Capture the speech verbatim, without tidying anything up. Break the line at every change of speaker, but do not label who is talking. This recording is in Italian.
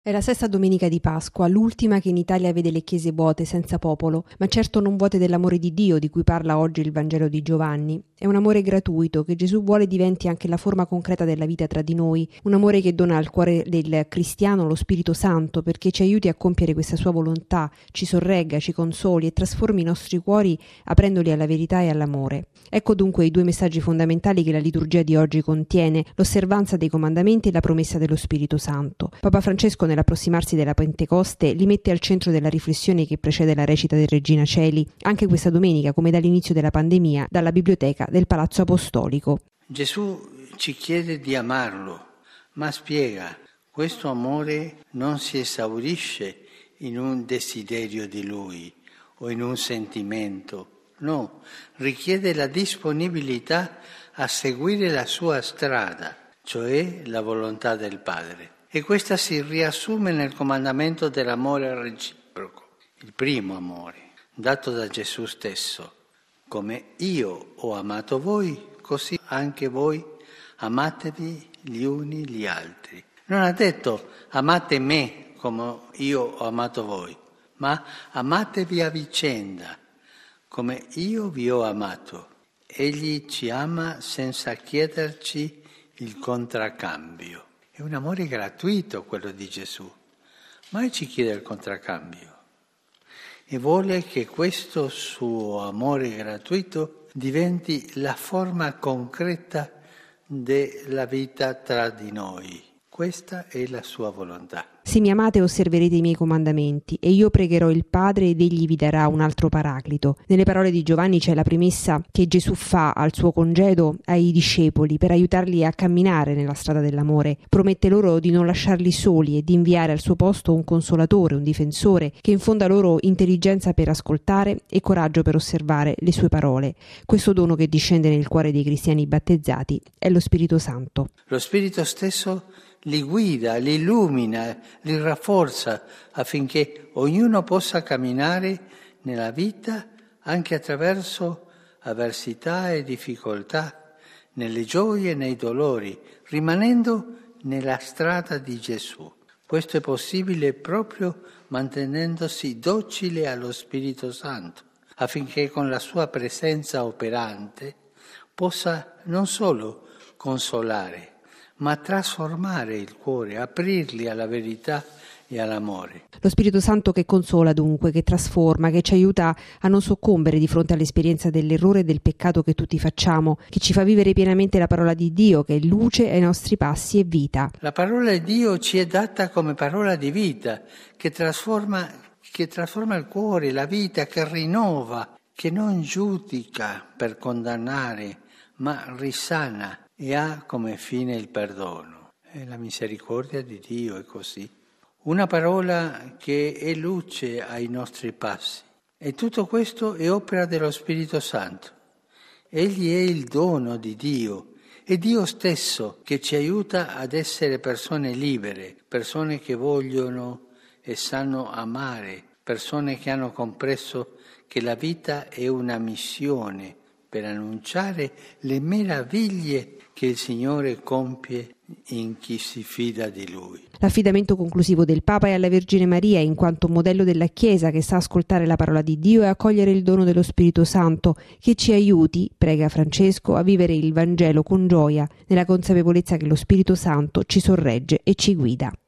È la sesta domenica di Pasqua, l'ultima che in Italia vede le chiese vuote, senza popolo, ma certo non vuote dell'amore di Dio di cui parla oggi il Vangelo di Giovanni. È un amore gratuito che Gesù vuole diventi anche la forma concreta della vita tra di noi, un amore che dona al cuore del cristiano lo Spirito Santo perché ci aiuti a compiere questa sua volontà, ci sorregga, ci consoli e trasformi i nostri cuori aprendoli alla verità e all'amore. Ecco dunque i due messaggi fondamentali che la liturgia di oggi contiene, l'osservanza dei comandamenti e la promessa dello Spirito Santo. Papa Francesco, nell'approssimarsi della Pentecoste, li mette al centro della riflessione che precede la recita del Regina Coeli, anche questa domenica, come dall'inizio della pandemia, dalla biblioteca del Palazzo Apostolico.
Gesù ci chiede di amarlo, ma spiega, questo amore non si esaurisce in un desiderio di Lui o in un sentimento, no, richiede la disponibilità a seguire la sua strada, cioè la volontà del Padre. E questa si riassume nel comandamento dell'amore reciproco, il primo amore, dato da Gesù stesso. Come io ho amato voi, così anche voi amatevi gli uni gli altri. Non ha detto amate me come io ho amato voi, ma amatevi a vicenda, come io vi ho amato. Egli ci ama senza chiederci il contraccambio. È un amore gratuito quello di Gesù, mai ci chiede il contraccambio e vuole che questo suo amore gratuito diventi la forma concreta della vita tra di noi. Questa è la sua volontà.
Se mi amate osserverete i miei comandamenti e io pregherò il Padre ed egli vi darà un altro paraclito. Nelle parole di Giovanni c'è la premessa che Gesù fa al suo congedo ai discepoli per aiutarli a camminare nella strada dell'amore. Promette loro di non lasciarli soli e di inviare al suo posto un consolatore, un difensore che infonda loro intelligenza per ascoltare e coraggio per osservare le sue parole. Questo dono che discende nel cuore dei cristiani battezzati è lo Spirito Santo.
Lo Spirito stesso li guida, li illumina, li rafforza affinché ognuno possa camminare nella vita anche attraverso avversità e difficoltà, nelle gioie e nei dolori, rimanendo nella strada di Gesù. Questo è possibile proprio mantenendosi docile allo Spirito Santo, affinché con la sua presenza operante possa non solo consolare, ma trasformare il cuore, aprirli alla verità e all'amore.
Lo Spirito Santo che consola dunque, che trasforma, che ci aiuta a non soccombere di fronte all'esperienza dell'errore e del peccato che tutti facciamo, che ci fa vivere pienamente la parola di Dio, che è luce ai nostri passi e vita.
La parola di Dio ci è data come parola di vita, che trasforma, che trasforma il cuore, la vita, che rinnova, che non giudica per condannare, ma risana e ha come fine il perdono. E la misericordia di Dio è così. Una parola che è luce ai nostri passi. E tutto questo è opera dello Spirito Santo. Egli è il dono di Dio. È Dio stesso che ci aiuta ad essere persone libere, persone che vogliono e sanno amare, persone che hanno compreso che la vita è una missione per annunciare le meraviglie che il Signore compie in chi si fida di Lui.
L'affidamento conclusivo del Papa è alla Vergine Maria in quanto modello della Chiesa che sa ascoltare la parola di Dio e accogliere il dono dello Spirito Santo che ci aiuti, prega Francesco, a vivere il Vangelo con gioia, nella consapevolezza che lo Spirito Santo ci sorregge e ci guida.